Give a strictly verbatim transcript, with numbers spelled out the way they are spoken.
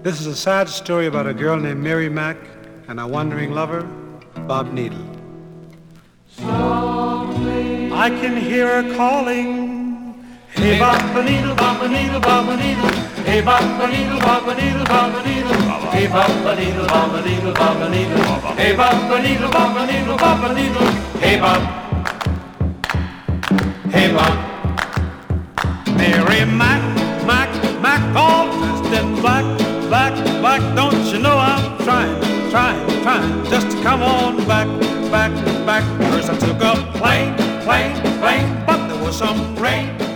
This is a sad story about a girl named Mary Mack and a wandering lover, Bob Needle. Softly I can hear her calling, hey Bob-a-needle, Bob-a-needle, Bob-a-needle, hey Bob-a-needle, Bob-a-needle, Bob-a-needle, hey Bob-a-needle, Bob-a-needle, Bob-a-needle, hey Bob-a-needle, Bob-a-needle, Bob-a-needle, hey Bob, hey Bob. Mary Mack, Mack, Mack, all dressed in black, black, black. Don't you know I'm trying, trying, trying just to come on back, back, back. First I took a plane, plane, plane, but there was some rain.